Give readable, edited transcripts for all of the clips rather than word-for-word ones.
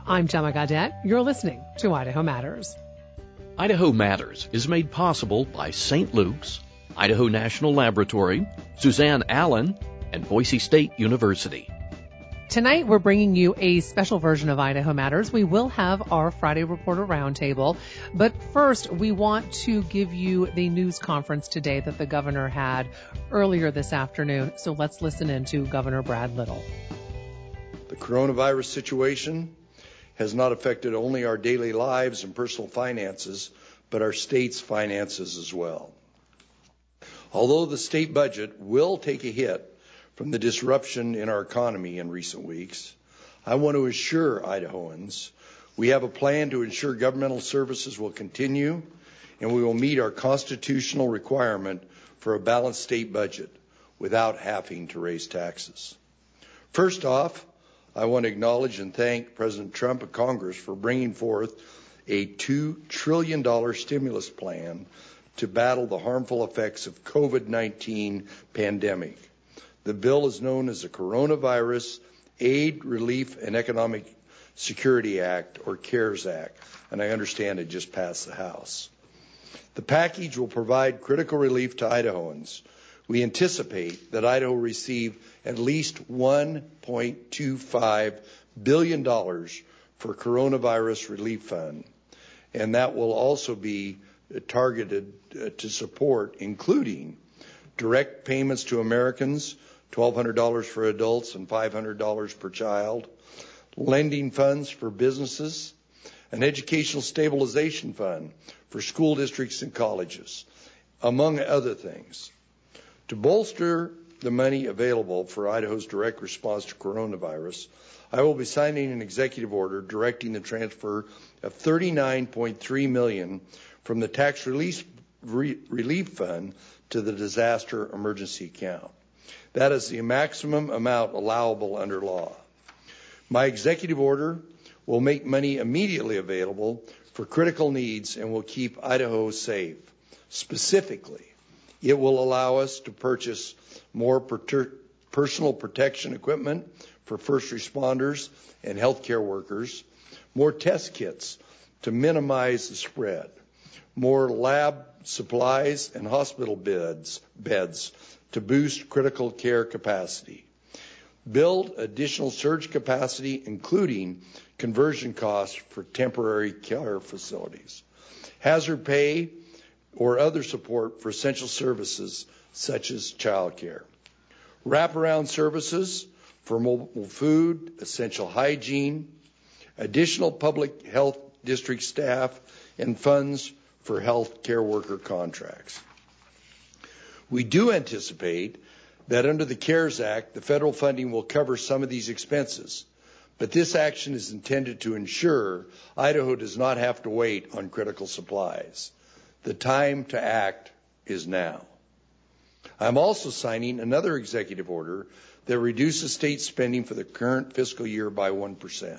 I'm Gemma Gaudette. You're listening to Idaho Matters. Idaho Matters is made possible by St. Luke's, Idaho National Laboratory, Suzanne Allen, and Boise State University. Tonight, we're bringing you a special version of Idaho Matters. We will have our Friday Reporter Roundtable. But first, we want to give you the news conference today that the governor had earlier this afternoon. So let's listen in to Governor Brad Little. The coronavirus situation has not affected only our daily lives and personal finances, but our state's finances as well. Although the state budget will take a hit from the disruption in our economy in recent weeks, I want to assure Idahoans we have a plan to ensure governmental services will continue and we will meet our constitutional requirement for a balanced state budget without having to raise taxes. First off, I want to acknowledge and thank President Trump and Congress for bringing forth a $2 trillion stimulus plan to battle the harmful effects of COVID-19 pandemic. The bill is known as the Coronavirus Aid, Relief, and Economic Security Act, or CARES Act, and I understand it just passed the House. The package will provide critical relief to Idahoans. We anticipate that Idaho will receive at least $1.25 billion for Coronavirus Relief Fund, and that will also be targeted to support, including direct payments to Americans, $1,200 for adults and $500 per child, lending funds for businesses, an educational stabilization fund for school districts and colleges, among other things. To bolster the money available for Idaho's direct response to coronavirus, I will be signing an executive order directing the transfer of $39.3 million from the Tax Relief Fund to the Disaster Emergency Account. That is the maximum amount allowable under law. My executive order will make money immediately available for critical needs and will keep Idaho safe. Specifically, it will allow us to purchase more personal protection equipment for first responders and healthcare workers, more test kits to minimize the spread, more lab supplies and hospital beds to boost critical care capacity, build additional surge capacity, including conversion costs for temporary care facilities, hazard pay or other support for essential services such as childcare, wraparound services for mobile food, essential hygiene, additional public health district staff, and funds for health care worker contracts. We do anticipate that under the CARES Act, the federal funding will cover some of these expenses, but this action is intended to ensure Idaho does not have to wait on critical supplies. The time to act is now. I'm also signing another executive order that reduces state spending for the current fiscal year by 1%.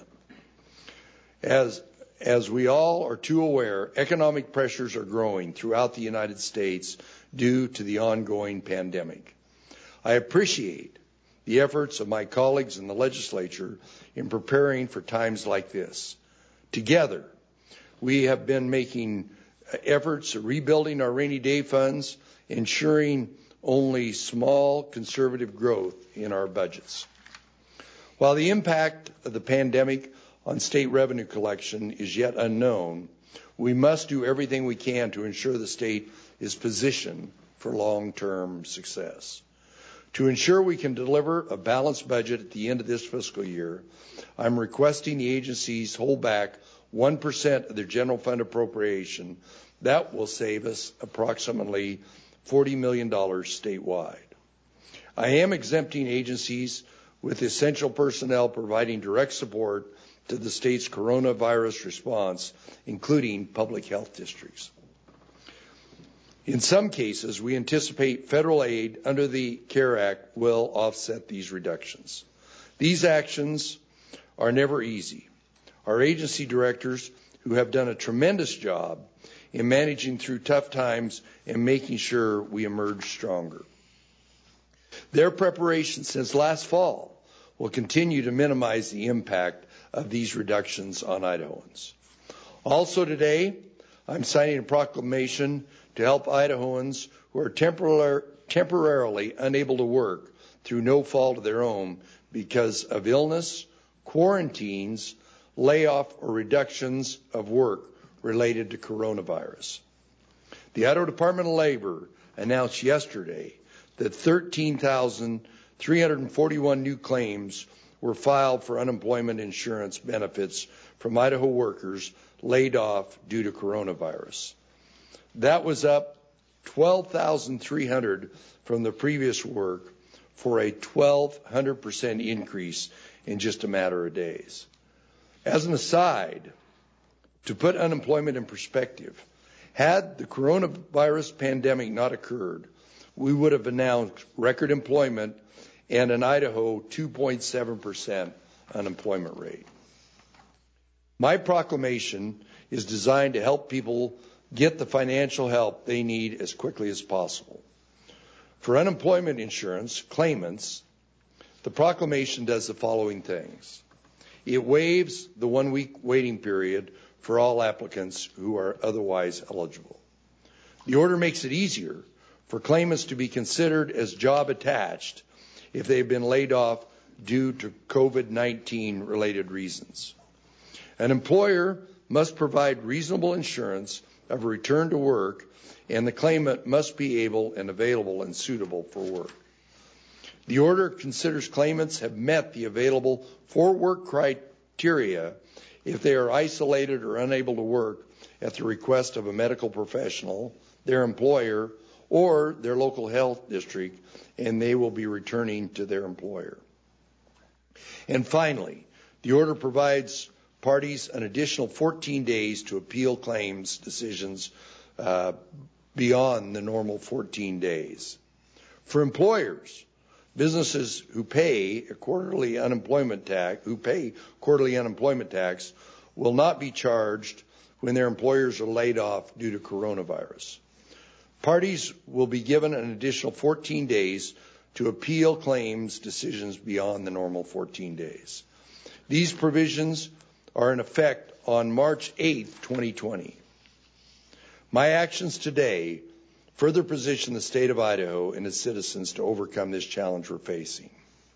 As we all are too aware, economic pressures are growing throughout the United States due to the ongoing pandemic. I appreciate the efforts of my colleagues in the legislature in preparing for times like this. Together, we have been making efforts at rebuilding our rainy day funds, ensuring only small conservative growth in our budgets. While the impact of the pandemic on state revenue collection is yet unknown, we must do everything we can to ensure the state is positioned for long-term success. To ensure we can deliver a balanced budget at the end of this fiscal year, I'm requesting the agencies hold back 1% of their general fund appropriation. That will save us approximately $40 million statewide. I am exempting agencies with essential personnel providing direct support to the state's coronavirus response, including public health districts. In some cases, we anticipate federal aid under the CARE Act will offset these reductions. These actions are never easy. Our agency directors, who have done a tremendous job in managing through tough times and making sure we emerge stronger. Their preparation since last fall will continue to minimize the impact of these reductions on Idahoans. Also today, I'm signing a proclamation to help Idahoans who are temporarily unable to work through no fault of their own because of illness, quarantines, layoff, or reductions of work related to coronavirus. The Idaho Department of Labor announced yesterday that 13,341 new claims were filed for unemployment insurance benefits from Idaho workers laid off due to coronavirus. That was up 12,300 from the previous work for a 1,200% increase in just a matter of days. As an aside, to put unemployment in perspective, had the coronavirus pandemic not occurred, we would have announced record employment and an Idaho 2.7% unemployment rate. My proclamation is designed to help people get the financial help they need as quickly as possible. For unemployment insurance claimants, the proclamation does the following things. It waives the 1-week waiting period for all applicants who are otherwise eligible. The order makes it easier for claimants to be considered as job attached if they've been laid off due to COVID-19 related reasons. An employer must provide reasonable insurance of a return to work, and the claimant must be able and available and suitable for work. The order considers claimants have met the available for work criteria if they are isolated or unable to work at the request of a medical professional, their employer, or their local health district, and they will be returning to their employer. And finally, the order provides parties an additional 14 days to appeal claims decisions beyond the normal 14 days. For employers, businesses who pay quarterly unemployment tax will not be charged when their employers are laid off due to coronavirus. Parties will be given an additional 14 days to appeal claims decisions beyond the normal 14 days. These provisions are in effect on March 8, 2020. My actions today further position the state of Idaho and its citizens to overcome this challenge we're facing.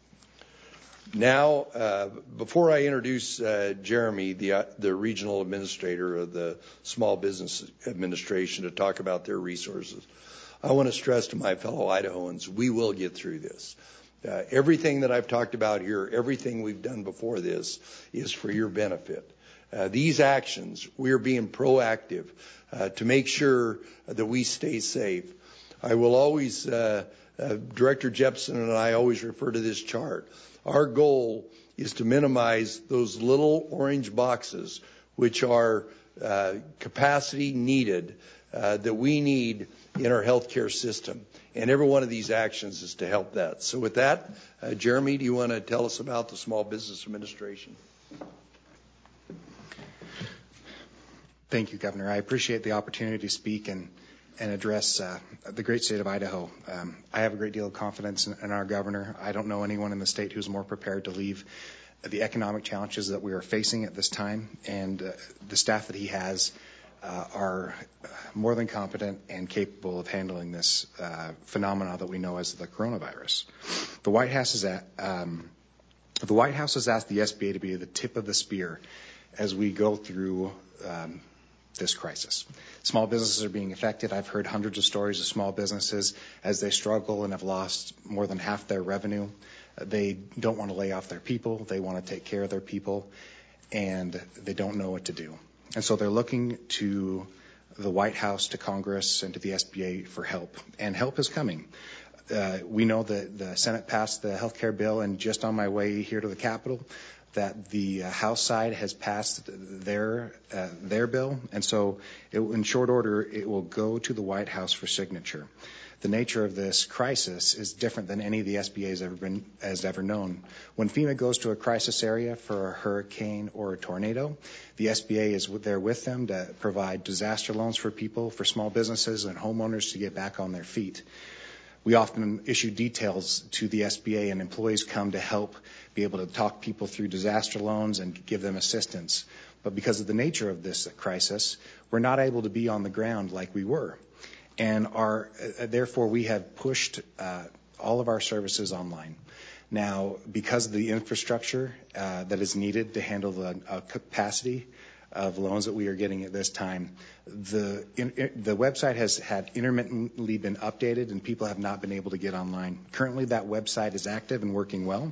Now, before I introduce Jeremy, the regional administrator of the Small Business Administration, to talk about their resources, I want to stress to my fellow Idahoans, we will get through this. Everything that I've talked about here, everything we've done before this, is for your benefit. These actions, we are being proactive to make sure that we stay safe. I will always, Director Jepson and I always refer to this chart. Our goal is to minimize those little orange boxes, which are capacity needed, that we need in our healthcare system. And every one of these actions is to help that. So with that, Jeremy, do you want to tell us about the Small Business Administration? Thank you, Governor. I appreciate the opportunity to speak and address the great state of Idaho. I have a great deal of confidence in our governor. I don't know anyone in the state who's more prepared to leave the economic challenges that we are facing at this time, and the staff that he has are more than competent and capable of handling this phenomena that we know as the coronavirus. The White House has asked the SBA to be the tip of the spear as we go through this crisis. Small businesses are being affected. I've heard hundreds of stories of small businesses as they struggle and have lost more than half their revenue. They don't want to lay off their people. They want to take care of their people, and they don't know what to do. And so they're looking to the White House, to Congress, and to the SBA for help. And help is coming. We know that the Senate passed the health care bill, and just on my way here to the Capitol, that the House side has passed their bill. And so in short order, it will go to the White House for signature. The nature of this crisis is different than any of the SBA has ever known. When FEMA goes to a crisis area for a hurricane or a tornado, the SBA is there with them to provide disaster loans for people, for small businesses and homeowners to get back on their feet. We often issue details to the SBA, and employees come to help be able to talk people through disaster loans and give them assistance. But because of the nature of this crisis, we're not able to be on the ground like we were. And therefore, we have pushed all of our services online. Now, because of the infrastructure that is needed to handle the capacity of loans that we are getting at this time, the website has had intermittently been updated, and people have not been able to get online. Currently, that website is active and working well.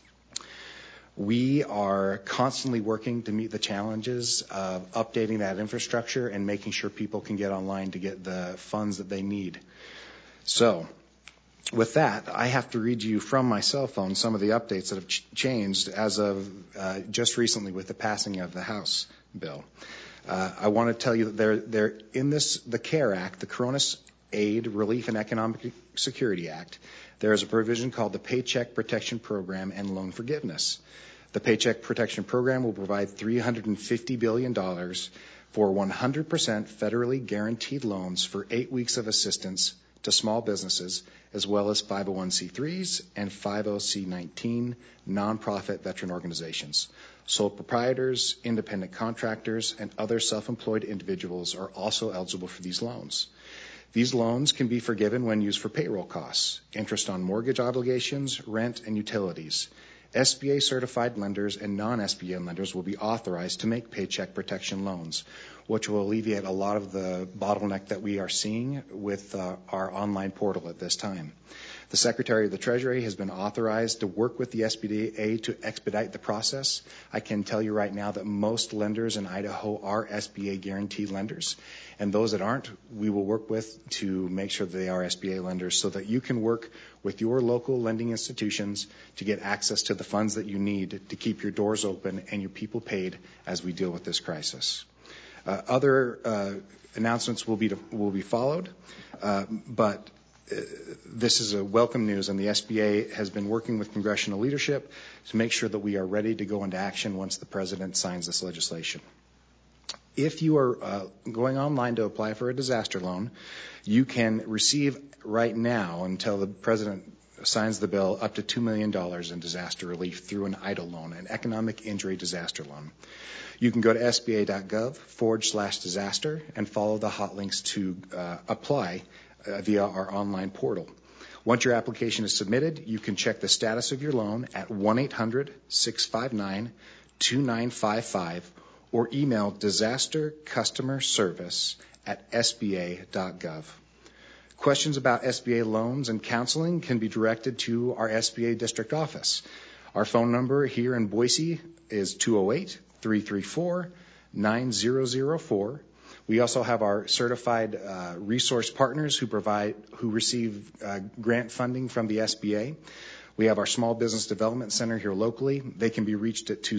We are constantly working to meet the challenges of updating that infrastructure and making sure people can get online to get the funds that they need. So, with that, I have to read you from my cell phone some of the updates that have changed as of just recently with the passing of the House bill. I want to tell you that they're in the CARE Act, the Corona Aid, Relief, and Economic Security Act. There is a provision called the Paycheck Protection Program and Loan Forgiveness. The Paycheck Protection Program will provide $350 billion for 100% federally guaranteed loans for 8 weeks of assistance to small businesses, as well as 501c3s and 50c19 nonprofit veteran organizations. Sole proprietors, independent contractors, and other self-employed individuals are also eligible for these loans. These loans can be forgiven when used for payroll costs, interest on mortgage obligations, rent, and utilities. SBA certified lenders and non-SBA lenders will be authorized to make paycheck protection loans, which will alleviate a lot of the bottleneck that we are seeing with our online portal at this time. The Secretary of the Treasury has been authorized to work with the SBA to expedite the process. I can tell you right now that most lenders in Idaho are SBA guaranteed lenders, and those that aren't, we will work with to make sure that they are SBA lenders so that you can work with your local lending institutions to get access to the funds that you need to keep your doors open and your people paid as we deal with this crisis. Other announcements will be followed, but this is a welcome news, and the SBA has been working with congressional leadership to make sure that we are ready to go into action once the president signs this legislation. If you are going online to apply for a disaster loan, you can receive right now, until the president signs the bill, up to $2 million in disaster relief through an EIDL loan, an economic injury disaster loan. You can go to sba.gov/disaster and follow the hot links to apply via our online portal. Once your application is submitted, you can check the status of your loan at 1-800-659-2955 or email disastercustomerservice@sba.gov. Questions about SBA loans and counseling can be directed to our SBA district office. Our phone number here in Boise is 208-334-9004. We also have our certified resource partners who receive grant funding from the SBA. We have our Small Business Development Center here locally. They can be reached at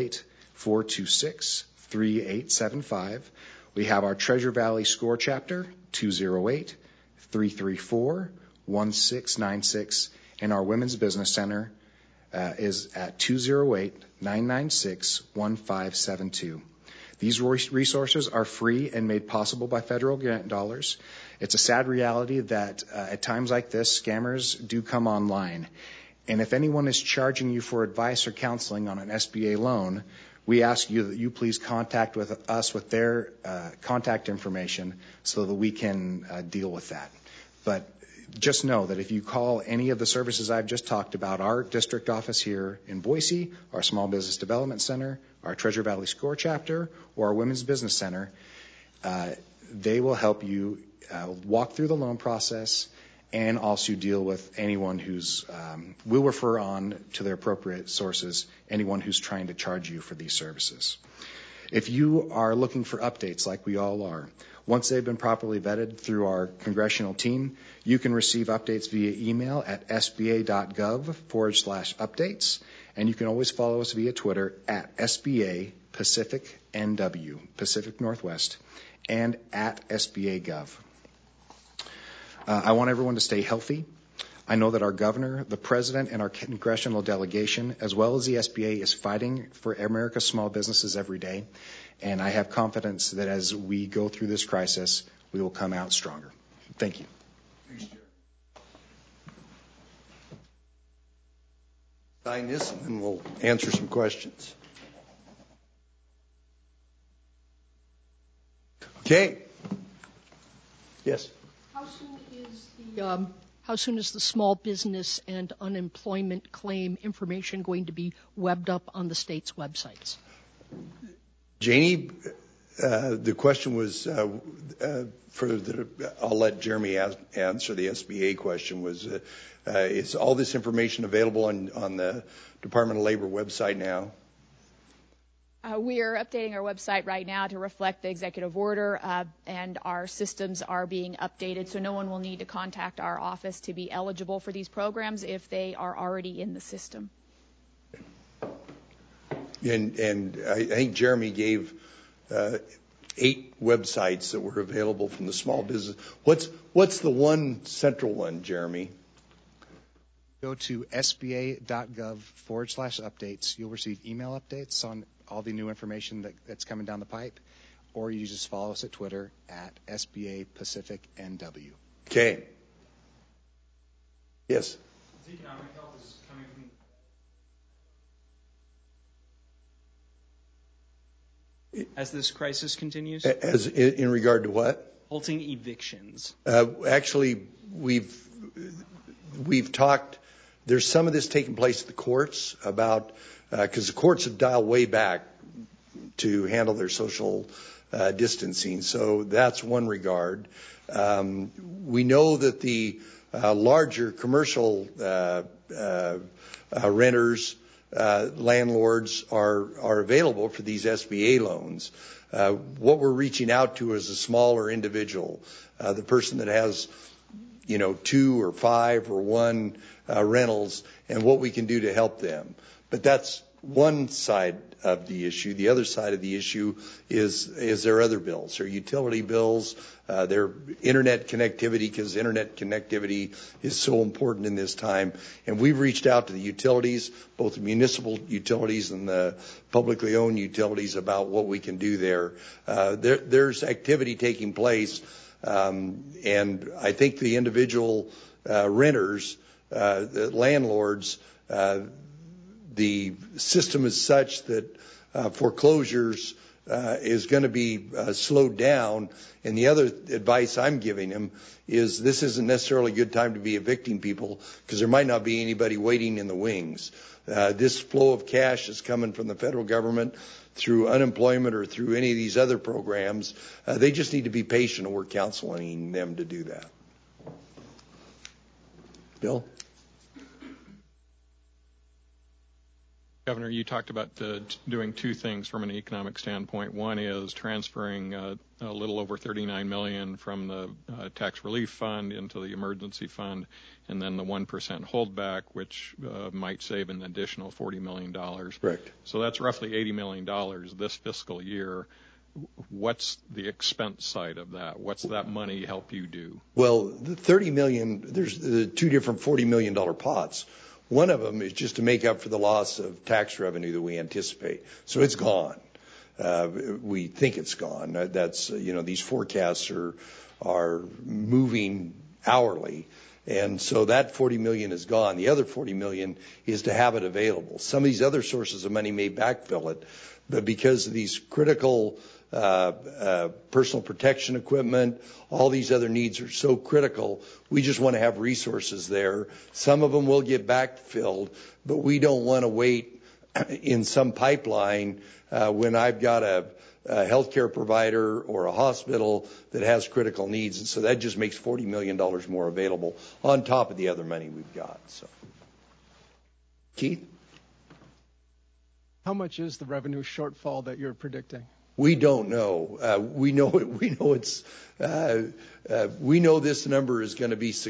208-426-3875. We have our Treasure Valley SCORE chapter, 208-334-1696, and our Women's Business Center is at 208-996-1572. These resources are free and made possible by federal grant dollars. It's a sad reality that at times like this, scammers do come online. And if anyone is charging you for advice or counseling on an SBA loan, we ask you that you please contact with us with their contact information so that we can deal with that. But just know that if you call any of the services I've just talked about, our district office here in Boise, our Small Business Development Center, our Treasure Valley SCORE chapter, or our Women's Business Center, they will help you walk through the loan process and also deal with anyone who's, will refer on to their appropriate sources, anyone who's trying to charge you for these services. If you are looking for updates like we all are, once they've been properly vetted through our congressional team, you can receive updates via email at sba.gov/updates, and you can always follow us via Twitter at SBA Pacific NW, Pacific Northwest, and at SBA.gov. I want everyone to stay healthy. I know that our governor, the president, and our congressional delegation, as well as the SBA, is fighting for America's small businesses every day. And I have confidence that as we go through this crisis, we will come out stronger. Thank you. Sign this and then we'll answer some questions. Okay. Yes. How soon is the small business and unemployment claim information going to be webbed up on the state's websites? Janie, the question was I'll let Jeremy answer the SBA question. Is all this information available on the Department of Labor website now? We are updating our website right now to reflect the executive order, and our systems are being updated, so no one will need to contact our office to be eligible for these programs if they are already in the system. And I think Jeremy gave 8 websites that were available from the small business. What's the one central one, Jeremy? Go to sba.gov/updates. You'll receive email updates on all the new information that's coming down the pipe, or you just follow us at Twitter at SBA Pacific NW. Okay. Yes. Economic help is coming from as this crisis continues? As in regard to what? Halting evictions. Actually, we've talked. There's some of this taking place at the courts about because the courts have dialed way back to handle their social distancing. So that's one regard. We know that the larger commercial renters, landlords are available for these SBA loans. What we're reaching out to is a smaller individual, the person that has 2 or 5 or 1 rentals, and what we can do to help them. But that's one side of the issue. The other side of the issue is their other bills, their utility bills, their internet connectivity, because internet connectivity is so important in this time. And we've reached out to the utilities, both the municipal utilities and the publicly owned utilities, about what we can do there. There's activity taking place, and I think the individual renters, the landlords, the system is such that foreclosures is going to be slowed down. And the other advice I'm giving them is this isn't necessarily a good time to be evicting people because there might not be anybody waiting in the wings. This flow of cash is coming from the federal government through unemployment or through any of these other programs. They just need to be patient, and we're counseling them to do that. Bill? Governor, you talked about doing 2 things from an economic standpoint. One is transferring a little over $39 million from the tax relief fund into the emergency fund, and then the 1% holdback, which might save an additional $40 million. Correct. So that's roughly $80 million this fiscal year. What's the expense side of that? What's that money help you do? Well, the $30 million, there's 2 different $40 million pots. One of them is just to make up for the loss of tax revenue that we anticipate. So it's gone. We think it's gone. That's, these forecasts are moving hourly. And so that $40 million is gone. The other $40 million is to have it available. Some of these other sources of money may backfill it, but because of these critical personal protection equipment, all these other needs are so critical, we just want to have resources there. Some of them will get backfilled, but we don't want to wait in some pipeline when I've got a healthcare provider or a hospital that has critical needs. And so that just makes $40 million more available on top of the other money we've got. So, Keith? How much is the revenue shortfall that you're predicting? We don't know. We know this number is going to be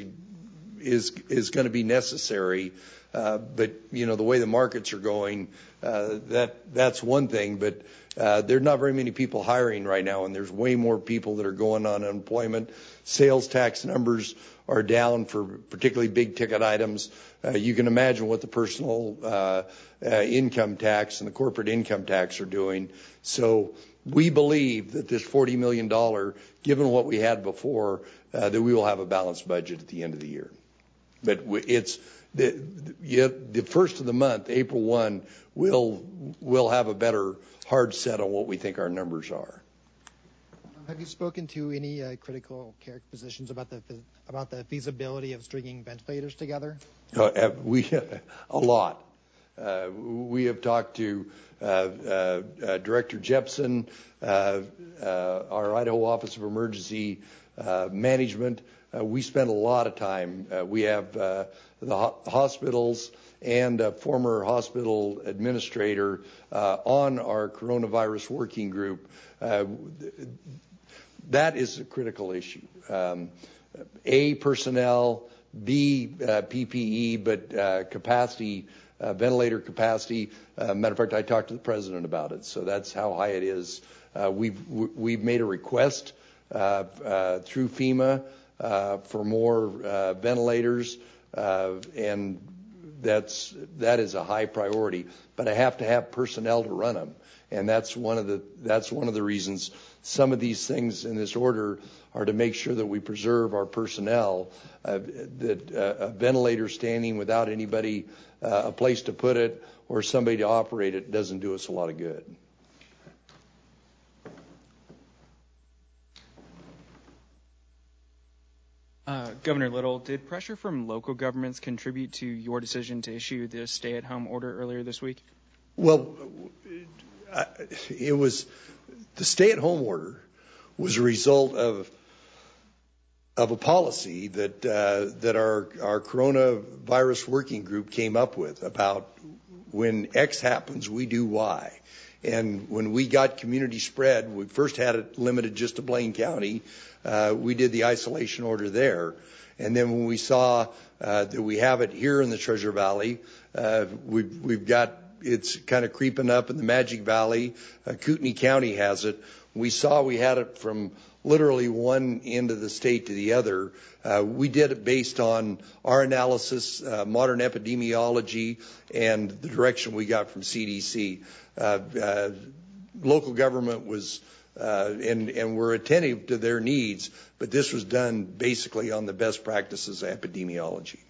necessary. But the way the markets are going, that's one thing. But there's not very many people hiring right now, and there's way more people that are going on unemployment. Sales tax numbers are down for particularly big ticket items. You can imagine what the personal income tax and the corporate income tax are doing. So we believe that this $40 million, given what we had before, that we will have a balanced budget at the end of the year. But the first of the month, April 1, we'll have a better hard set on what we think our numbers are. Have you spoken to any critical care physicians about the feasibility of stringing ventilators together? A lot. We have talked to Director Jepson, our Idaho Office of Emergency Management. We spend a lot of time. We have the hospitals and a former hospital administrator on our coronavirus working group. That is a critical issue. A, personnel, B, PPE, but capacity, ventilator capacity. Matter of fact, I talked to the president about it, so that's how high it is. We've made a request through FEMA for more ventilators, and that is a high priority. But I have to have personnel to run them, and that's one of the reasons some of these things in this order are to make sure that we preserve our personnel. That a ventilator standing without anybody, a place to put it, or somebody to operate it doesn't do us a lot of good. Governor Little, did pressure from local governments contribute to your decision to issue the stay-at-home order earlier this week? Well, it was the stay-at-home order was a result of a policy that our coronavirus working group came up with about when X happens, we do Y. And when we got community spread, we first had it limited just to Blaine County. We did the isolation order there. And then when we saw that we have it here in the Treasure Valley, we've got it's kind of creeping up in the Magic Valley. Kootenai County has it. We saw we had it from literally one end of the state to the other. We did it based on our analysis, modern epidemiology, and the direction we got from CDC. Local government was, and we're attentive to their needs, but this was done basically on the best practices of epidemiology.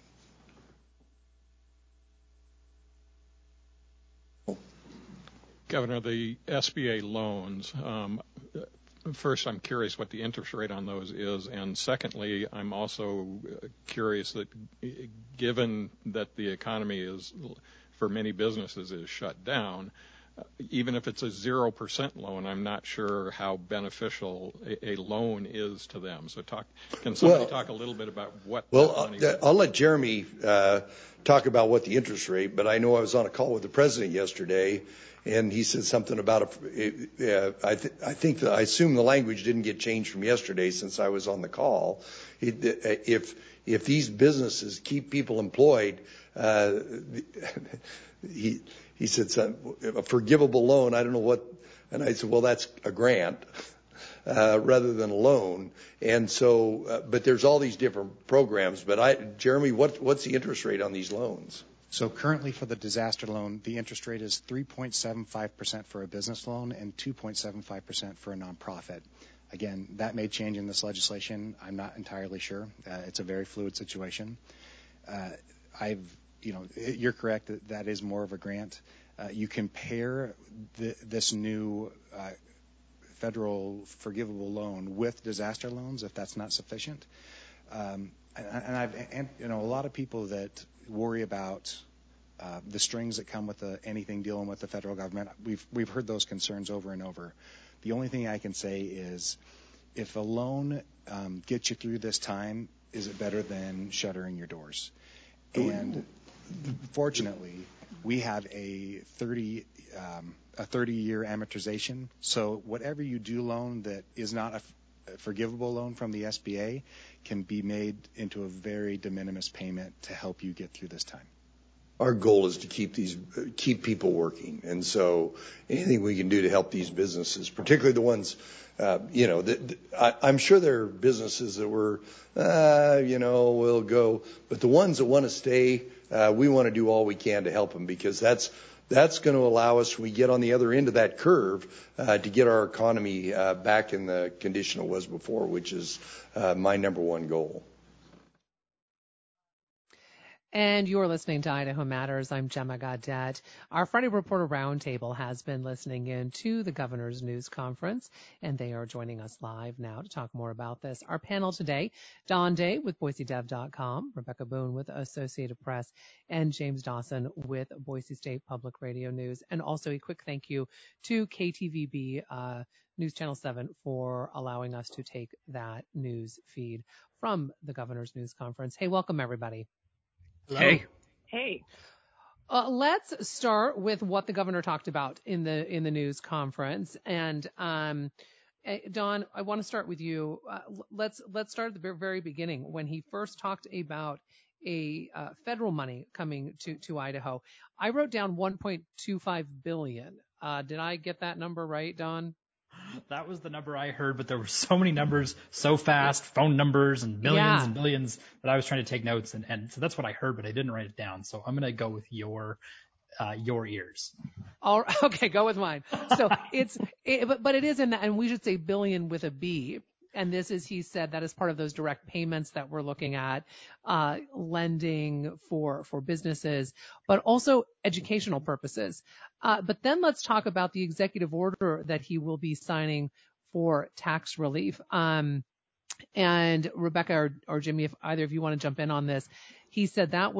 Governor, the SBA loans, first, I'm curious what the interest rate on those is, and secondly, I'm also curious that given that the economy is, for many businesses, is shut down, even if it's a 0% loan, I'm not sure how beneficial a loan is to them. So can somebody talk a little bit about what money is? I'll let Jeremy talk about what the interest rate, but I know I was on a call with the president yesterday, and he said something about I assume the language didn't get changed from yesterday since I was on the call. If these businesses keep people employed, he said a forgivable loan. I don't know what, and I said, well, that's a grant rather than a loan. And so, but there's all these different programs. But Jeremy, what's the interest rate on these loans? So currently for the disaster loan, the interest rate is 3.75% for a business loan and 2.75% for a nonprofit. Again, that may change in this legislation. I'm not entirely sure. It's a very fluid situation. You're correct that is more of a grant. You compare this new federal forgivable loan with disaster loans if that's not sufficient. And a lot of people that worry about the strings that come with anything dealing with the federal government. We've heard those concerns over and over. The only thing I can say is if a loan gets you through this time, is it better than shuttering your doors? And fortunately, we have a 30-year amortization. So whatever you do loan that is not a forgivable loan from the SBA can be made into a very de minimis payment to help you get through this time. Our goal is to keep people working, and so anything we can do to help these businesses, particularly the ones, I'm sure there are businesses that will go, but the ones that want to stay, we want to do all we can to help them because that's going to allow us, when we get on the other end of that curve, to get our economy back in the condition it was before, which is my number one goal. And you're listening to Idaho Matters. I'm Gemma Gaudet. Our Friday Reporter Roundtable has been listening in to the governor's news conference, and they are joining us live now to talk more about this. Our panel today, Don Day with BoiseDev.com, Rebecca Boone with Associated Press, and James Dawson with Boise State Public Radio News. And also a quick thank you to KTVB News Channel 7 for allowing us to take that news feed from the governor's news conference. Hey, welcome everybody. Hello. Hey. Let's start with what the governor talked about in the news conference. And Don, I want to start with you. Let's start at the very beginning when he first talked about a federal money coming to Idaho. I wrote down $1.25 billion. Did I get that number right, Don? That was the number I heard, but there were so many numbers so fast, phone numbers and millions and billions, that I was trying to take notes. And so that's what I heard, but I didn't write it down. So I'm going to go with your ears. Okay, go with mine. So but it is in that, and we should say billion with a B. And this is, he said, that is part of those direct payments that we're looking at, lending for businesses, but also educational purposes. But then let's talk about the executive order that he will be signing for tax relief. And Rebecca or Jimmy, if either of you want to jump in on this, he said that's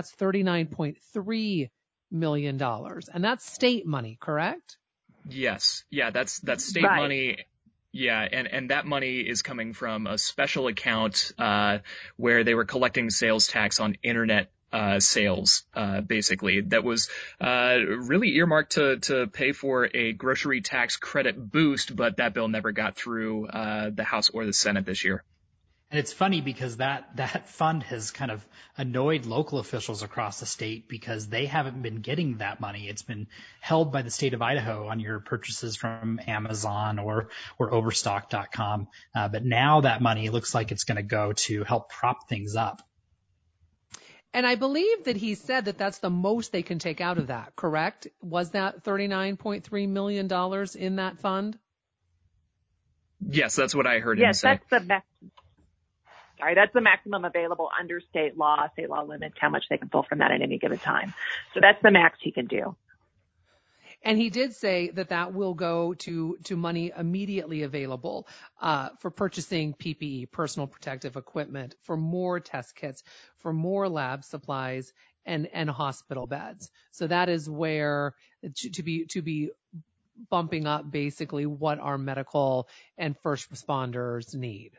$39.3 million, and that's state money, correct? Yes. Yeah, that's state money. Yeah, and that money is coming from a special account where they were collecting sales tax on internet sales, basically. That was really earmarked to pay for a grocery tax credit boost, but that bill never got through the House or the Senate this year. And it's funny because that fund has kind of annoyed local officials across the state because they haven't been getting that money. It's been held by the state of Idaho on your purchases from Amazon or Overstock.com. But now that money looks like it's going to go to help prop things up. And I believe that he said that that's the most they can take out of that, correct? Was that $39.3 million in that fund? Yes, that's what I heard him say. Yes, that's the maximum available under state law. State law limits how much they can pull from that at any given time. So that's the max he can do. And he did say that will go to money immediately available for purchasing PPE, personal protective equipment, for more test kits, for more lab supplies and hospital beds. So that is where to be bumping up basically what our medical and first responders need.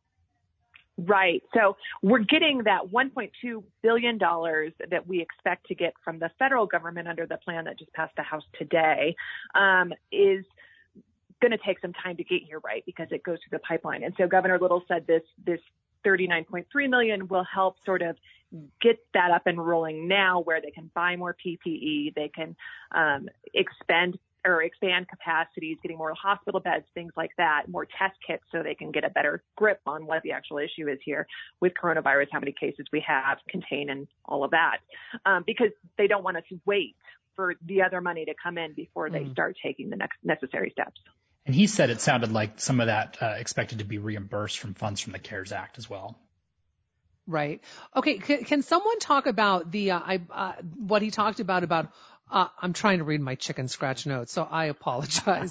Right. So we're getting that $1.2 billion that we expect to get from the federal government under the plan that just passed the House today, is going to take some time to get here, right? Because it goes through the pipeline. And so Governor Little said this $39.3 million will help sort of get that up and rolling now, where they can buy more PPE, they can expand capacities, getting more hospital beds, things like that, more test kits so they can get a better grip on what the actual issue is here with coronavirus, how many cases we have, contain, and all of that, because they don't want us to wait for the other money to come in before they start taking the next necessary steps. And he said it sounded like some of that expected to be reimbursed from funds from the CARES Act as well. Right. Okay. Can someone talk about what he talked about I'm trying to read my chicken scratch notes, so I apologize.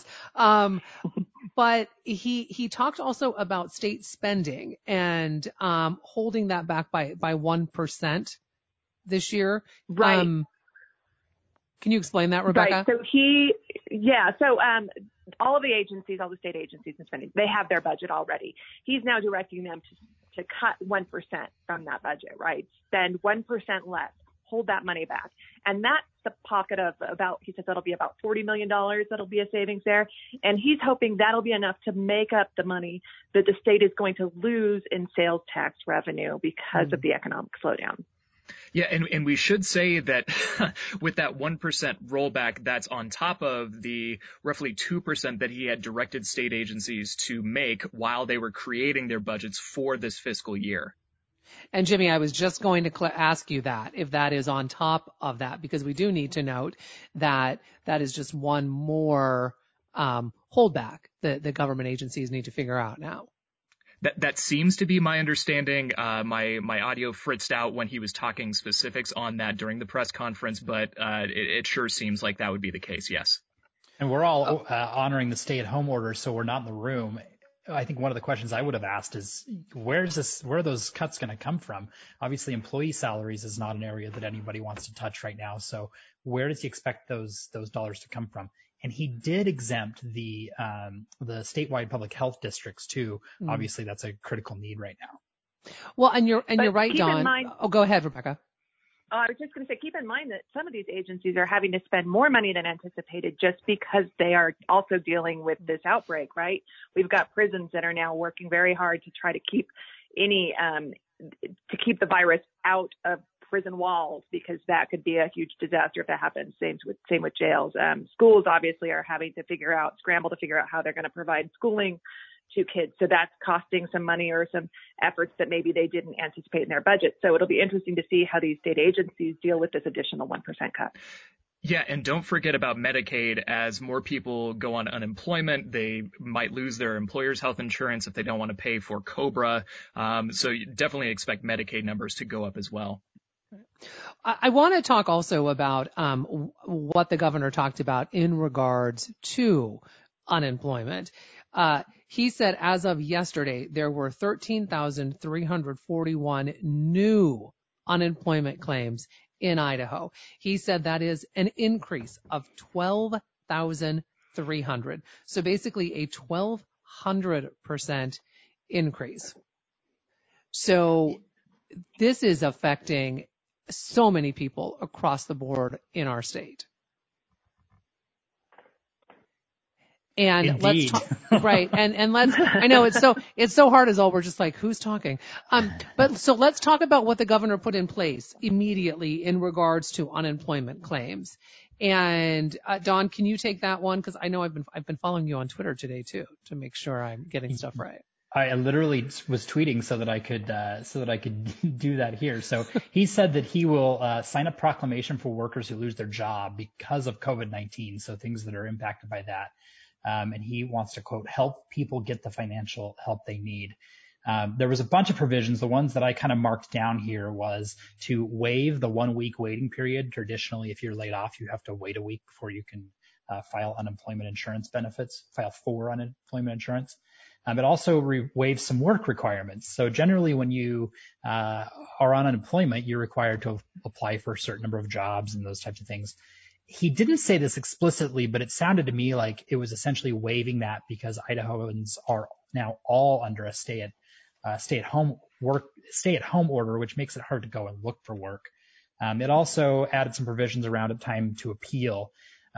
But he talked also about state spending and holding that back by 1% this year. Right. Can you explain that, Rebecca? Right. So all of the agencies, all the state agencies and spending, they have their budget already. He's now directing them to cut 1% from that budget, right? Spend 1% less, hold that money back. And that's the pocket of he says that'll be about $40 million that'll be a savings there. And he's hoping that'll be enough to make up the money that the state is going to lose in sales tax revenue because of the economic slowdown. Yeah, and we should say that with that 1% rollback, that's on top of the roughly 2% that he had directed state agencies to make while they were creating their budgets for this fiscal year. And Jimmy, I was just going to ask you that, if that is on top of that, because we do need to note that that is just one more holdback that the government agencies need to figure out now. That seems to be my understanding. My audio fritzed out when he was talking specifics on that during the press conference, but it sure seems like that would be the case, yes. And we're all honoring the stay-at-home order, so we're not in the room. I think one of the questions I would have asked is, where are those cuts going to come from? Obviously, employee salaries is not an area that anybody wants to touch right now. So where does he expect those dollars to come from? And he did exempt the statewide public health districts too. Obviously, that's a critical need right now. Well, and you're right, Dawn. Go ahead, Rebecca. I was just going to say, keep in mind that some of these agencies are having to spend more money than anticipated just because they are also dealing with this outbreak, right? We've got prisons that are now working very hard to try to keep keep the virus out of prison walls, because that could be a huge disaster if that happens. Same with jails. Schools obviously are having to scramble to figure out how they're going to provide schooling to kids. So that's costing some money or some efforts that maybe they didn't anticipate in their budget. So it'll be interesting to see how these state agencies deal with this additional 1% cut. Yeah, and don't forget about Medicaid. As more people go on unemployment, they might lose their employer's health insurance if they don't want to pay for COBRA. So you definitely expect Medicaid numbers to go up as well. I want to talk also about what the governor talked about in regards to unemployment. He said as of yesterday, there were 13,341 new unemployment claims in Idaho. He said that is an increase of 12,300. So basically a 1,200% increase. So this is affecting so many people across the board in our state. And Indeed. let's talk, right. And let's, I know it's so hard as all we're just like, who's talking? But so let's talk about what the governor put in place immediately in regards to unemployment claims. And, Dawn, can you take that one? Cause I know I've been following you on Twitter today too, to make sure I'm getting stuff right. I literally was tweeting so that I could do that here. So he said that he will sign a proclamation for workers who lose their job because of COVID-19. So things that are impacted by that. And he wants to, quote, help people get the financial help they need. There was a bunch of provisions. The ones that I kind of marked down here was to waive the 1 week waiting period. Traditionally, if you're laid off, you have to wait a week before you can file unemployment insurance benefits, file for unemployment insurance. It also waives some work requirements. So generally, when you are on unemployment, you're required to apply for a certain number of jobs and those types of things. He didn't say this explicitly, but it sounded to me like it was essentially waiving that because Idahoans are now all under a stay-at-home order, which makes it hard to go and look for work. It also added some provisions around a time to appeal.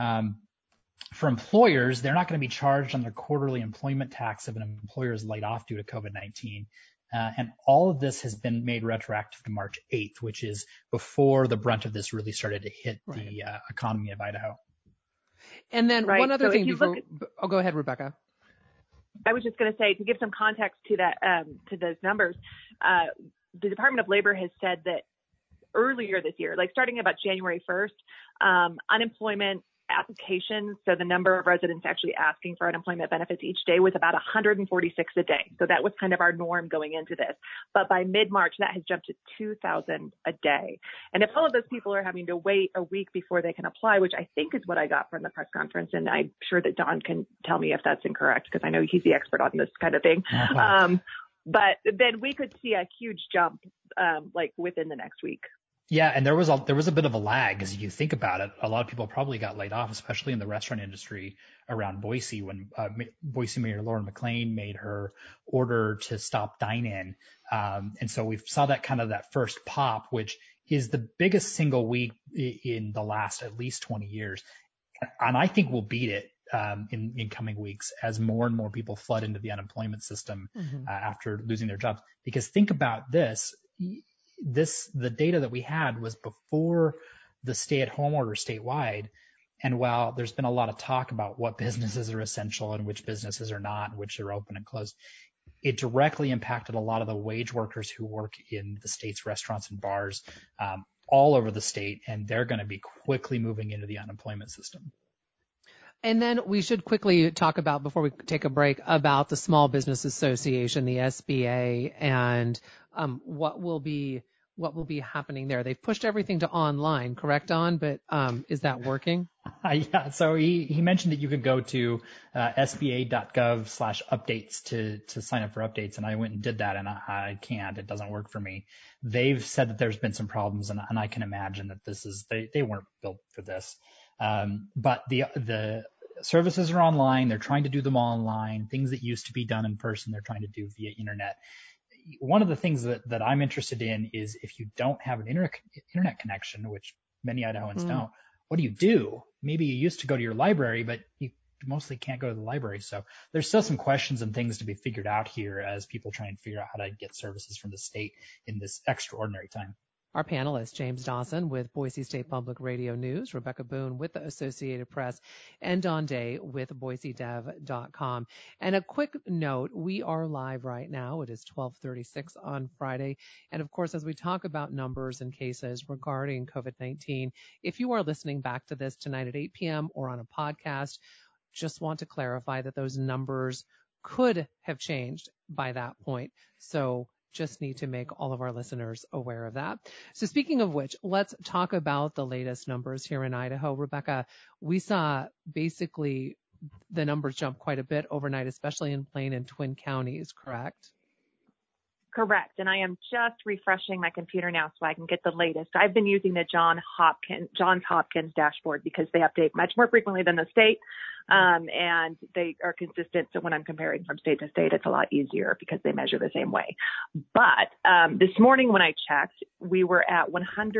For employers, they're not going to be charged on their quarterly employment tax if an employer is laid off due to COVID-19. And all of this has been made retroactive to March 8th, which is before the brunt of this really started to hit the economy of Idaho. And then one other thing before, go ahead, Rebecca. I was just going to say, to give some context to that, to those numbers, the Department of Labor has said that earlier this year, like starting about January 1st, unemployment applications, so the number of residents actually asking for unemployment benefits each day was about 146 a day. So that was kind of our norm going into this. But by mid-March, that has jumped to 2,000 a day. And if all of those people are having to wait a week before they can apply, which I think is what I got from the press conference, and I'm sure that Don can tell me if that's incorrect, because I know he's the expert on this kind of thing. But then we could see a huge jump like within the next week. Yeah, and there was a bit of a lag, as you think about it. A lot of people probably got laid off, especially in the restaurant industry around Boise, when Boise Mayor Lauren McLean made her order to stop dine-in. And so we saw that kind of that first pop, which is the biggest single week in the last at least 20 years. And I think we'll beat it in coming weeks as more and more people flood into the unemployment system after losing their jobs. Because think about this. The data that we had was before the stay-at-home order statewide. And while there's been a lot of talk about what businesses are essential and which businesses are not, and which are open and closed, it directly impacted a lot of the wage workers who work in the state's restaurants and bars all over the state. And they're going to be quickly moving into the unemployment system. And then we should quickly talk about, before we take a break, about the Small Business Association, the SBA, and what will be happening there. They've pushed everything to online, correct, Don? But is that working? Yeah. So he mentioned that you could go to sba.gov/updates to sign up for updates, and I went and did that, and I can't. It doesn't work for me. They've said that there's been some problems, and I can imagine that they weren't built for this. But the services are online. They're trying to do them online. Things that used to be done in person, they're trying to do via internet. One of the things that I'm interested in is if you don't have an internet connection, which many Idahoans don't, what do you do? Maybe you used to go to your library, but you mostly can't go to the library. So there's still some questions and things to be figured out here as people try and figure out how to get services from the state in this extraordinary time. Our panelists, James Dawson with Boise State Public Radio News, Rebecca Boone with the Associated Press, and Don Day with BoiseDev.com. And a quick note, we are live right now. It is 12:36 on Friday. And of course, as we talk about numbers and cases regarding COVID-19, if you are listening back to this tonight at 8 p.m. or on a podcast, just want to clarify that those numbers could have changed by that point. So just need to make all of our listeners aware of that. So speaking of which, let's talk about the latest numbers here in Idaho. Rebecca, we saw basically the numbers jump quite a bit overnight, especially in Plain and Twin counties, correct? Correct. And I am just refreshing my computer now so I can get the latest. I've been using the Johns Hopkins dashboard because they update much more frequently than the state. And they are consistent. So when I'm comparing from state to state, it's a lot easier because they measure the same way. But this morning when I checked, we were at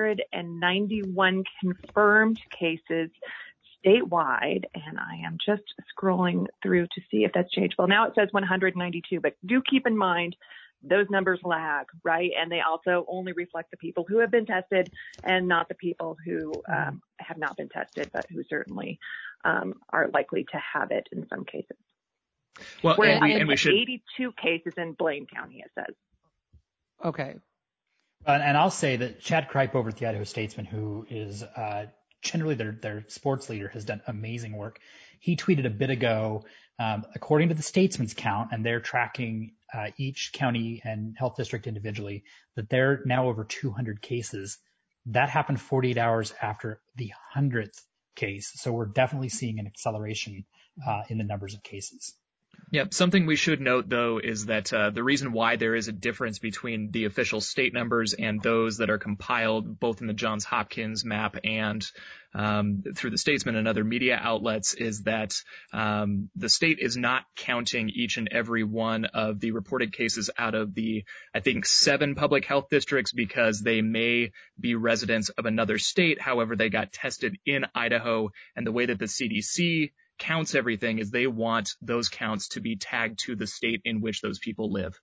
191 confirmed cases statewide, and I am just scrolling through to see if that's changed. Well, now it says 192, but do keep in mind those numbers lag, right? And they also only reflect the people who have been tested and not the people who have not been tested, but who certainly are likely to have it in some cases. Well, and we should 82 cases in Blaine County, it says. Okay. And I'll say that Chad Kripe over at the Idaho Statesman, who is generally their sports leader, has done amazing work. He tweeted a bit ago, according to the Statesman's count, and they're tracking each county and health district individually, that they're now over 200 cases. That happened 48 hours after the 100th case. So we're definitely seeing an acceleration in the numbers of cases. Yep. Something we should note, though, is that the reason why there is a difference between the official state numbers and those that are compiled both in the Johns Hopkins map and through the Statesman and other media outlets is that the state is not counting each and every one of the reported cases out of the, I think, 7 public health districts because they may be residents of another state. However, they got tested in Idaho, and the way that the CDC counts everything is they want those counts to be tagged to the state in which those people live.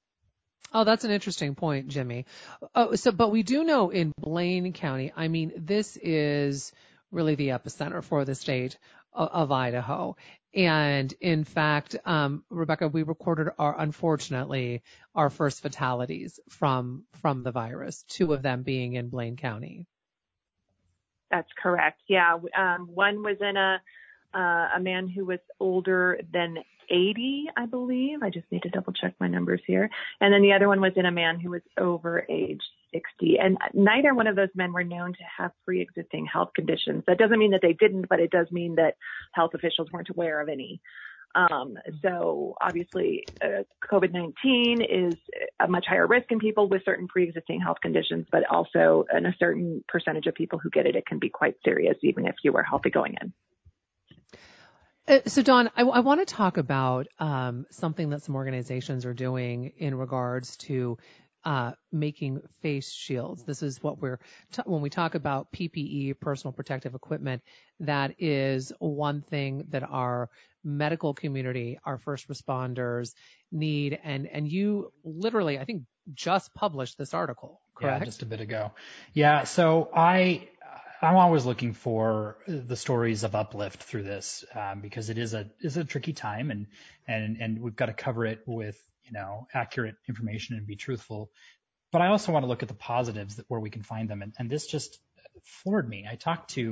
Oh, that's an interesting point, Jimmy. But we do know in Blaine County, I mean, this is really the epicenter for the state of Idaho. And in fact, Rebecca, we recorded unfortunately, our first fatalities from the virus, 2 of them being in Blaine County. That's correct. Yeah. One was in a man who was older than 80, I believe. I just need to double check my numbers here. And then the other one was in a man who was over age 60. And neither one of those men were known to have pre-existing health conditions. That doesn't mean that they didn't, but it does mean that health officials weren't aware of any. So obviously, COVID-19 is a much higher risk in people with certain pre-existing health conditions, but also in a certain percentage of people who get it, it can be quite serious, even if you were healthy going in. So, Dawn, I want to talk about something that some organizations are doing in regards to making face shields. This is what when we talk about PPE, personal protective equipment, that is one thing that our medical community, our first responders need. And you literally, I think, just published this article, correct? Yeah, just a bit ago. Yeah, so I'm always looking for the stories of uplift through this because it is a tricky time and we've got to cover it with accurate information and be truthful. But I also want to look at the positives where we can find them. And this just floored me. I talked to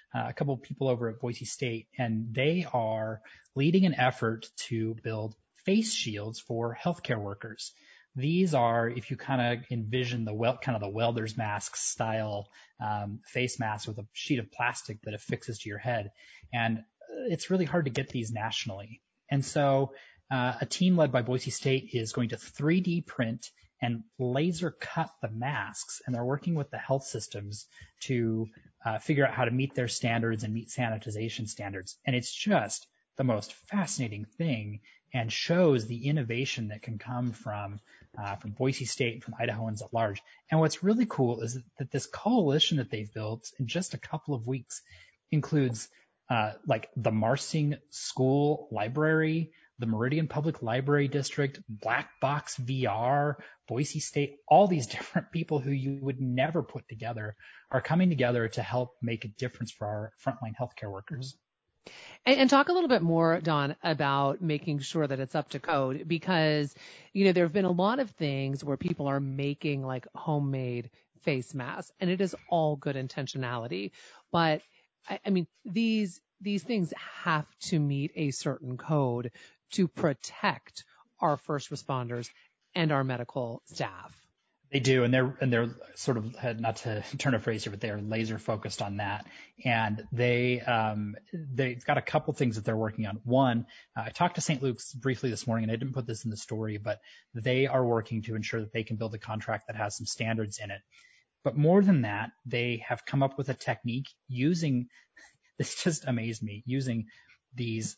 a couple of people over at Boise State, and they are leading an effort to build face shields for healthcare workers. These are, if you kind of envision the welder's mask style face mask with a sheet of plastic that affixes to your head. And it's really hard to get these nationally. And so a team led by Boise State is going to 3D print and laser cut the masks. And they're working with the health systems to figure out how to meet their standards and meet sanitization standards. And it's just the most fascinating thing, and shows the innovation that can come from Boise State, from Idahoans at large. And what's really cool is that this coalition that they've built in just a couple of weeks includes like the Marsing School Library, the Meridian Public Library District, Black Box VR, Boise State. All these different people who you would never put together are coming together to help make a difference for our frontline healthcare workers. And talk a little bit more, Don, about making sure that it's up to code, because, there have been a lot of things where people are making like homemade face masks, and it is all good intentionality. But I mean, these things have to meet a certain code to protect our first responders and our medical staff. They do, and they're sort of, not to turn a phrase here, but they are laser focused on that. And they've got a couple things that they're working on. One, I talked to St. Luke's briefly this morning, and I didn't put this in the story, but they are working to ensure that they can build a contract that has some standards in it. But more than that, they have come up with a technique using, this just amazed me, using these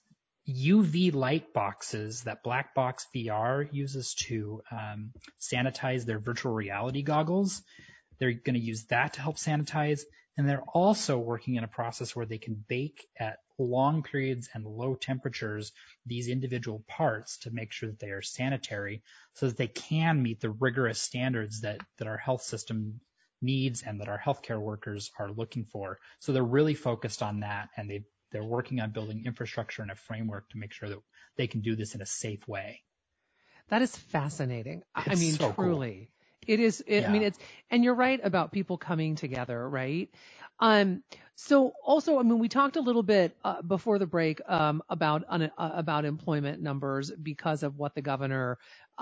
UV light boxes that Black Box VR uses to sanitize their virtual reality goggles. They're going to use that to help sanitize. And they're also working in a process where they can bake at long periods and low temperatures these individual parts to make sure that they are sanitary, so that they can meet the rigorous standards that our health system needs and that our healthcare workers are looking for. So they're really focused on that, and they're working on building infrastructure and a framework to make sure that they can do this in a safe way. That is fascinating. I mean, so truly. Cool. It is. Yeah. I mean, and you're right about people coming together, right? So also, I mean, we talked a little bit before the break about employment numbers because of what the governor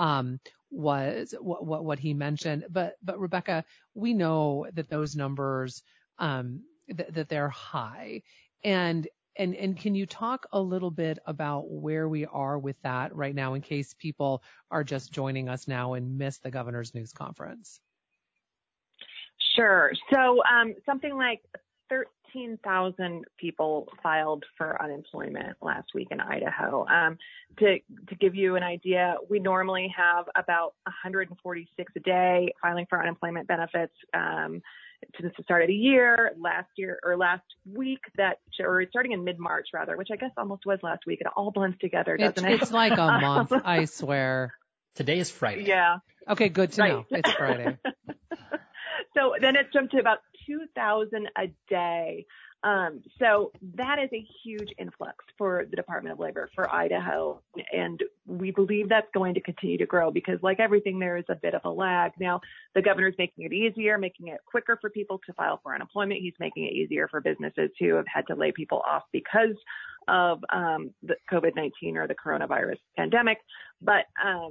was what he mentioned. But Rebecca, we know that those numbers that they're high, and can you talk a little bit about where we are with that right now, in case people are just joining us now and missed the governor's news conference? Sure. So something like 13,000 people filed for unemployment last week in Idaho. To give you an idea, we normally have about 146 a day filing for unemployment benefits. Since the start of the year, last week, starting in mid-March rather, which I guess almost was last week. It all blends together, doesn't it? It's like a month, I swear. Today is Friday. Yeah. Okay, good to know. It's Friday. So then it jumped to about 2,000 a day. So that is a huge influx for the Department of Labor, for Idaho. And we believe that's going to continue to grow because, like everything, there is a bit of a lag. Now, the governor's making it easier, making it quicker for people to file for unemployment. He's making it easier for businesses who have had to lay people off because of the COVID-19 or the coronavirus pandemic. But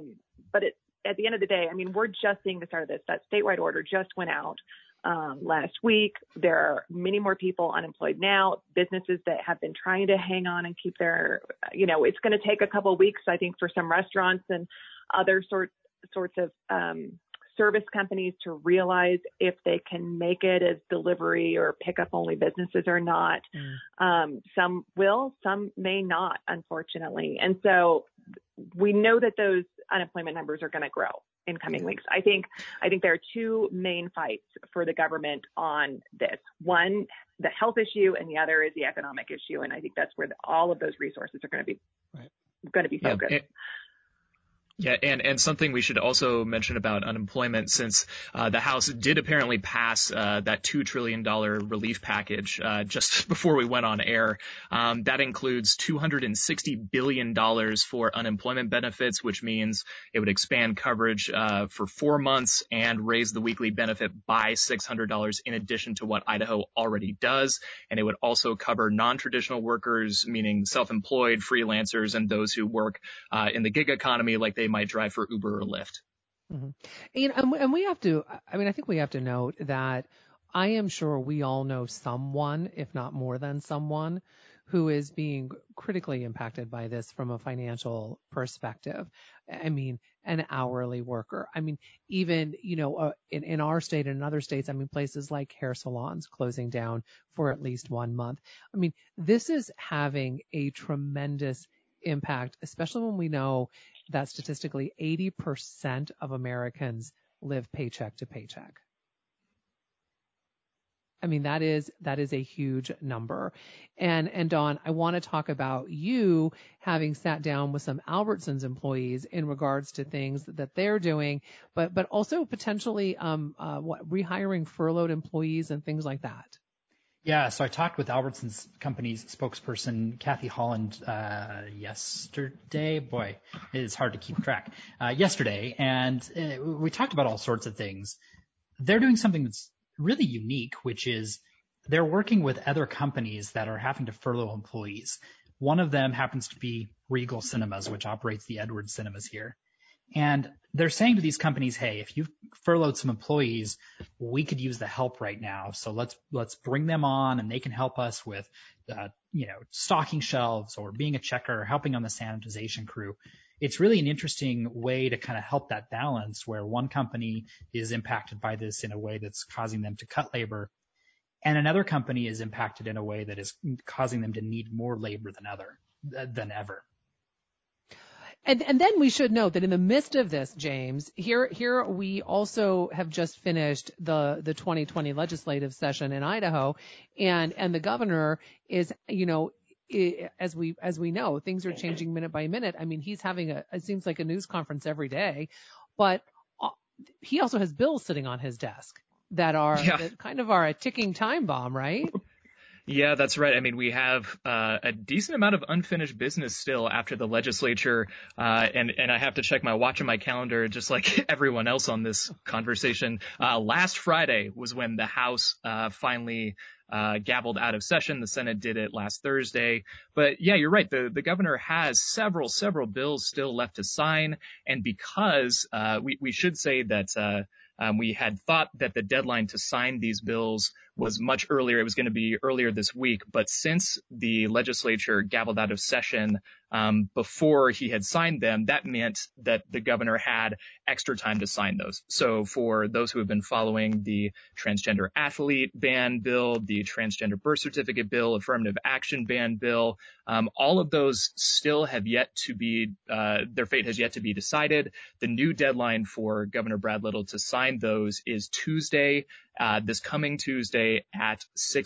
at the end of the day, I mean, we're just seeing the start of this. That statewide order just went out last week. There are many more people unemployed now. Businesses that have been trying to hang on and keep their, it's going to take a couple of weeks, I think, for some restaurants and other sorts of service companies to realize if they can make it as delivery or pickup only businesses or not. Some will, some may not, unfortunately. And so we know that those unemployment numbers are going to grow in coming weeks. I think there are two main fights for the government on this. One, the health issue, and the other is the economic issue. And I think that's where all of those resources are going to be focused. Yeah, and something we should also mention about unemployment, since the House did apparently pass that $2 trillion relief package just before we went on air. That includes $260 billion for unemployment benefits, which means it would expand coverage for 4 months and raise the weekly benefit by $600 in addition to what Idaho already does. And it would also cover non-traditional workers, meaning self-employed, freelancers, and those who work in the gig economy, like they might drive for Uber or Lyft. Mm-hmm. And we have to, I think we have to note that I am sure we all know someone, if not more than someone, who is being critically impacted by this from a financial perspective. I mean, an hourly worker. I mean, even, in our state and in other states, I mean, places like hair salons closing down for at least 1 month. I mean, this is having a tremendous impact, especially when we know that statistically 80% of Americans live paycheck to paycheck. I mean, that is a huge number. And Dawn, I want to talk about you having sat down with some Albertsons employees in regards to things that they're doing, but also potentially rehiring furloughed employees and things like that. Yeah, so I talked with Albertsons Company's spokesperson, Kathy Holland, yesterday. Boy, it is hard to keep track. Yesterday, and we talked about all sorts of things. They're doing something that's really unique, which is they're working with other companies that are having to furlough employees. One of them happens to be Regal Cinemas, which operates the Edwards Cinemas here. And they're saying to these companies, hey, if you've furloughed some employees, we could use the help right now. So let's bring them on and they can help us with, stocking shelves or being a checker, helping on the sanitization crew. It's really an interesting way to kind of help that balance where one company is impacted by this in a way that's causing them to cut labor, and another company is impacted in a way that is causing them to need more labor than ever. And then we should note that in the midst of this, James, here we also have just finished the 2020 legislative session in Idaho, and the governor is, as we know, things are changing minute by minute. I mean, he's having it seems like a news conference every day, but he also has bills sitting on his desk that kind of are a ticking time bomb, right? Yeah, that's right. I mean, we have a decent amount of unfinished business still after the legislature, and I have to check my watch and my calendar just like everyone else on this conversation. Last Friday was when the House finally gavelled out of session. The Senate did it last Thursday. But yeah, you're right. The governor has several bills still left to sign, and because we should say that we had thought that the deadline to sign these bills was much earlier. It was going to be earlier this week. But since the legislature gavelled out of session before he had signed them, that meant that the governor had extra time to sign those. So for those who have been following the transgender athlete ban bill, the transgender birth certificate bill, affirmative action ban bill, all of those still have yet to be, their fate has yet to be decided. The new deadline for Governor Brad Little to sign those is Tuesday, this coming Tuesday at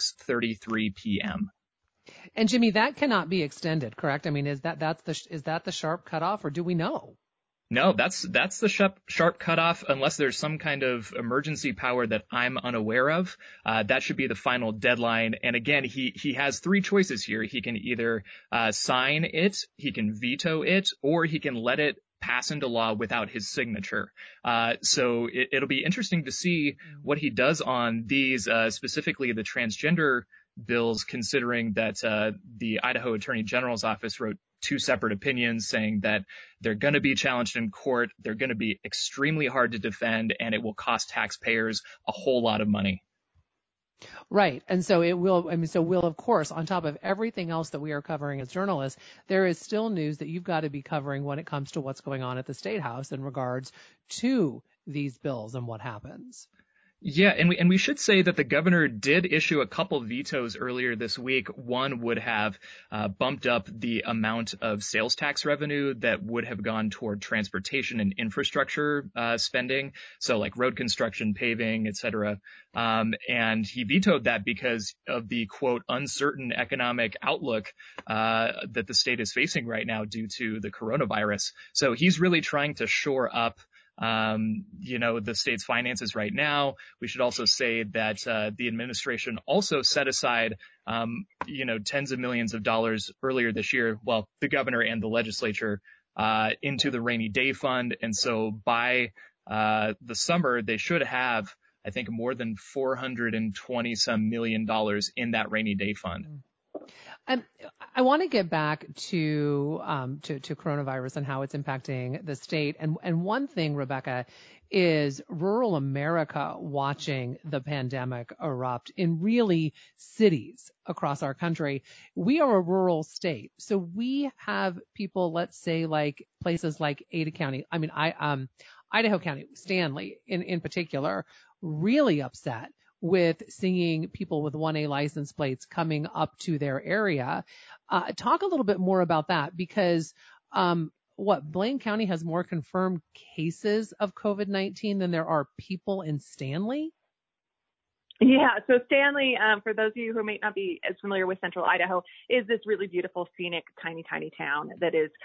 6:33 p.m. And Jimmy, that cannot be extended, correct? I mean, is that the sharp cutoff, or do we know? No, that's the sharp cutoff unless there's some kind of emergency power that I'm unaware of. That should be the final deadline. And again, he has three choices here. He can either sign it, he can veto it, or he can let it pass into law without his signature. So it'll be interesting to see what he does on these, specifically the transgender bills, considering that the Idaho Attorney General's office wrote two separate opinions saying that they're going to be challenged in court, they're going to be extremely hard to defend, and it will cost taxpayers a whole lot of money. Right. And so we'll, of course, on top of everything else that we are covering as journalists, there is still news that you've got to be covering when it comes to what's going on at the State House in regards to these bills and what happens. Yeah, and we should say that the governor did issue a couple vetoes earlier this week. One would have bumped up the amount of sales tax revenue that would have gone toward transportation and infrastructure spending, so like road construction, paving, et cetera. And he vetoed that because of the, quote, uncertain economic outlook that the state is facing right now due to the coronavirus. So he's really trying to shore up the state's finances right now. We should also say that the administration also set aside, tens of millions of dollars earlier this year, well, the governor and the legislature, into the rainy day fund. And so by the summer, they should have, I think, more than $420-some million in that rainy day fund. I want to get back to coronavirus and how it's impacting the state. And one thing, Rebecca, is rural America watching the pandemic erupt in really cities across our country. We are a rural state, so we have people, let's say, like places like Ada County. I mean, Idaho County, Stanley in particular, really upset with seeing people with 1A license plates coming up to their area. Talk a little bit more about that, because Blaine County has more confirmed cases of COVID-19 than there are people in Stanley? Yeah, so Stanley, for those of you who may not be as familiar with Central Idaho, is this really beautiful, scenic, tiny town that is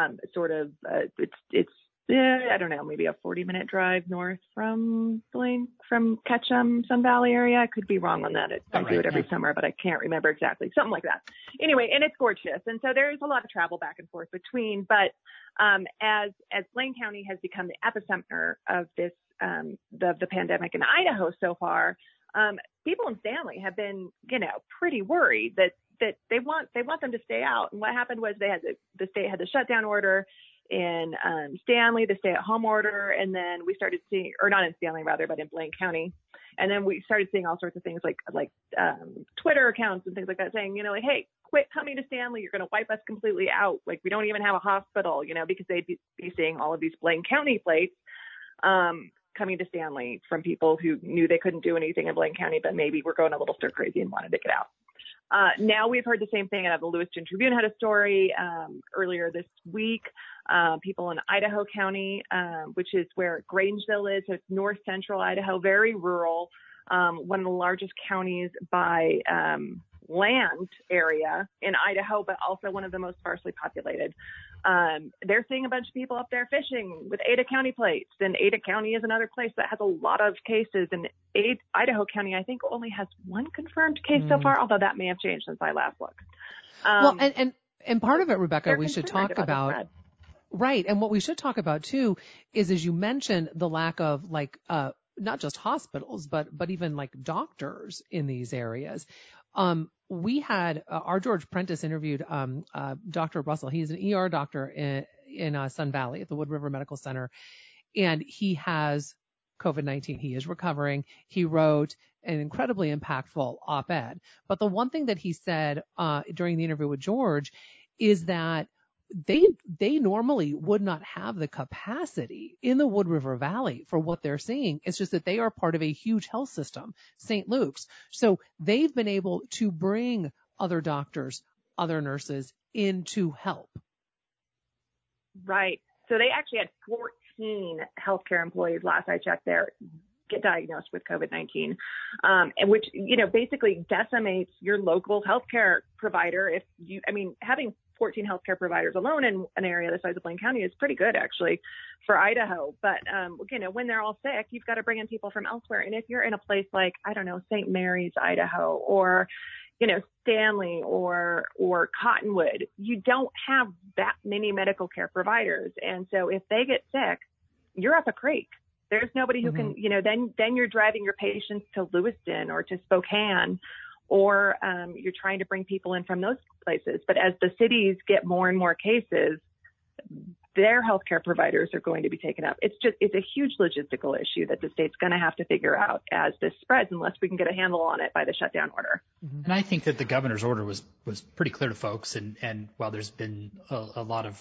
I don't know, maybe a 40-minute drive north from Ketchum, Sun Valley area. I could be wrong on that. I do it every summer, but I can't remember exactly. Something like that. Anyway, and it's gorgeous. And so there's a lot of travel back and forth between. But as Blaine County has become the epicenter of this, the pandemic in Idaho so far, people in Stanley have been, pretty worried that they want them to stay out. And what happened was the state had the shutdown order in Stanley, the stay-at-home order, and then we started seeing, or not in Stanley rather, but in Blaine County, and then we started seeing all sorts of things like Twitter accounts and things like that saying, hey, quit coming to Stanley, you're going to wipe us completely out, like we don't even have a hospital, because they'd be seeing all of these Blaine County plates coming to Stanley from people who knew they couldn't do anything in Blaine County, but maybe were going a little stir crazy and wanted to get out. Now we've heard the same thing. The Lewiston Tribune had a story earlier this week. People in Idaho County, which is where Grangeville is, so it's north central Idaho, very rural, one of the largest counties by land area in Idaho, but also one of the most sparsely populated. They're seeing a bunch of people up there fishing with Ada County plates, and Ada County is another place that has a lot of cases, and Idaho County, I think, only has one confirmed case so far, although that may have changed since I last looked. And part of it, Rebecca, we should talk about. Right. And what we should talk about, too, is, as you mentioned, the lack of not just hospitals, but even like doctors in these areas. We had our George Prentice interviewed Dr. Russell. He's an ER doctor in Sun Valley at the Wood River Medical Center, and he has COVID-19. He is recovering. He wrote an incredibly impactful op-ed. But the one thing that he said during the interview with George is that they normally would not have the capacity in the Wood River Valley for what they're seeing. It's just that they are part of a huge health system, St. Luke's. So they've been able to bring other doctors, other nurses in to help. Right. So they actually had 14 healthcare employees, last I checked there, get diagnosed with COVID-19, and which, basically decimates your local healthcare provider. Having 14 healthcare providers alone in an area the size of Blaine County is pretty good, actually, for Idaho. But, when they're all sick, you've got to bring in people from elsewhere. And if you're in a place like, St. Mary's, Idaho, or, Stanley or Cottonwood, you don't have that many medical care providers. And so if they get sick, you're up a creek. There's nobody who can, then you're driving your patients to Lewiston or to Spokane, or you're trying to bring people in from those places. But as the cities get more and more cases, their healthcare providers are going to be taken up. It's a huge logistical issue that the state's going to have to figure out as this spreads, unless we can get a handle on it by the shutdown order. And I think that the governor's order was pretty clear to folks. And while there's been a lot of,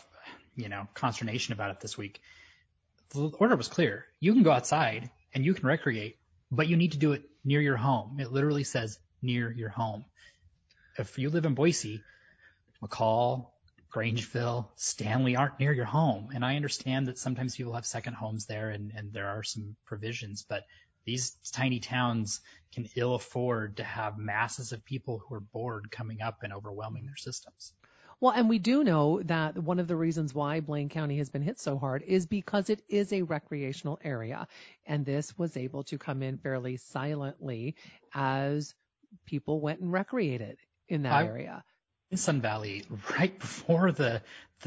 consternation about it this week, the order was clear. You can go outside and you can recreate but you need to do it near your home. It literally says near your home. If you live in Boise, McCall, Grangeville, Stanley aren't near your home. And I understand that sometimes people have second homes there and there are some provisions, but these tiny towns can ill afford to have masses of people who are bored coming up and overwhelming their systems. Well, and we do know that one of the reasons why Blaine County has been hit so hard is because it is a recreational area. And this was able to come in fairly silently as people went and recreated in that area. In Sun Valley, right before the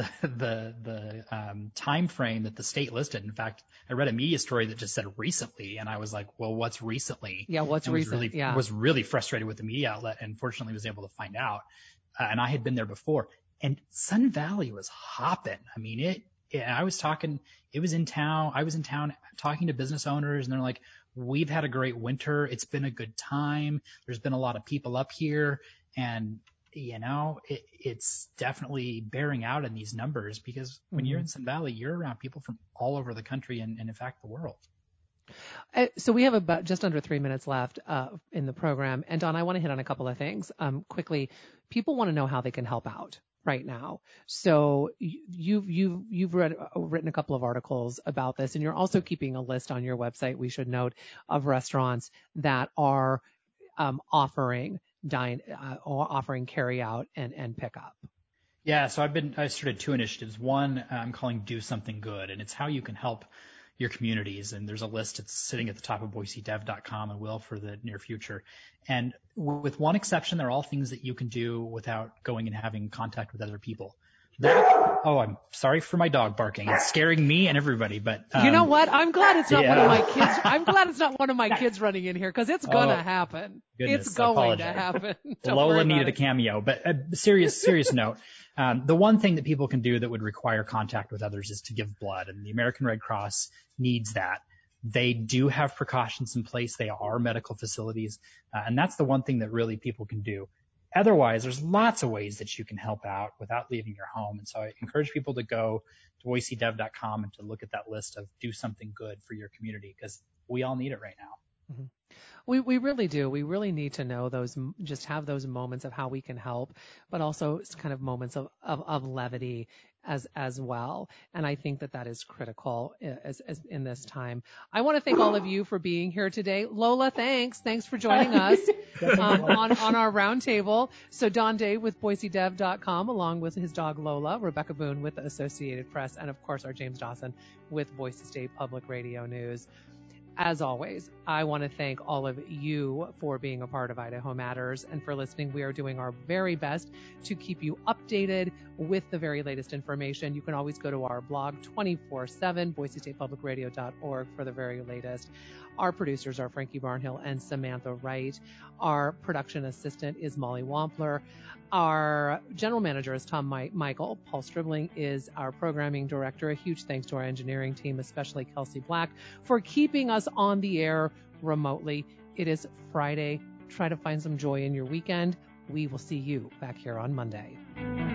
time frame that the state listed. In fact, I read a media story that just said recently, and I was like, well, what's recently? Yeah, what's recent? Was really frustrated with the media outlet, and fortunately was able to find out. And I had been there before, and Sun Valley was hopping. I mean, I was talking, it was in town. I was in town talking to business owners, and they're like, we've had a great winter. It's been a good time. There's been a lot of people up here, and it's definitely bearing out in these numbers because when you're in Sun Valley, you're around people from all over the country and in fact, the world. So we have about just under 3 minutes left in the program. And Don, I want to hit on a couple of things quickly. People want to know how they can help out right now. So you've written a couple of articles about this, and you're also keeping a list on your website, we should note, of restaurants that are offering carry out and pick up. Yeah, so I started 2 initiatives. One I'm calling Do Something Good, and it's how you can help your communities. And there's a list. It's sitting at the top of BoiseDev.com and will for the near future. And with one exception, they're all things that you can do without going and having contact with other people. I'm sorry for my dog barking. It's scaring me and everybody, but you know what? I'm glad it's not one of my kids. I'm glad it's not one of my kids running in here because it's gonna happen. Goodness, it's going to happen. Lola needed a cameo, but a serious note. The one thing that people can do that would require contact with others is to give blood, and the American Red Cross needs that. They do have precautions in place. They are medical facilities, and that's the one thing that really people can do. Otherwise, there's lots of ways that you can help out without leaving your home. And so I encourage people to go to BoiseDev.com and to look at that list of do something good for your community because we all need it right now. Mm-hmm. We really do. We really need to know just have those moments of how we can help, but also kind of moments of levity as well. And I think that is critical as in this time. I want to thank all of you for being here today. Lola, thanks for joining us on our roundtable. So Don Day with BoiseDev.com, along with his dog Lola, Rebecca Boone with the Associated Press, and of course our James Dawson with Boise State Public Radio News. As always, I want to thank all of you for being a part of Idaho Matters and for listening. We are doing our very best to keep you updated with the very latest information. You can always go to our blog 24/7, BoiseStatePublicRadio.org for the very latest. Our producers are Frankie Barnhill and Samantha Wright. Our production assistant is Molly Wampler. Our general manager is Tom Michael. Paul Stribling is our programming director. A huge thanks to our engineering team, especially Kelsey Black, for keeping us on the air remotely. It is Friday. Try to find some joy in your weekend. We will see you back here on Monday.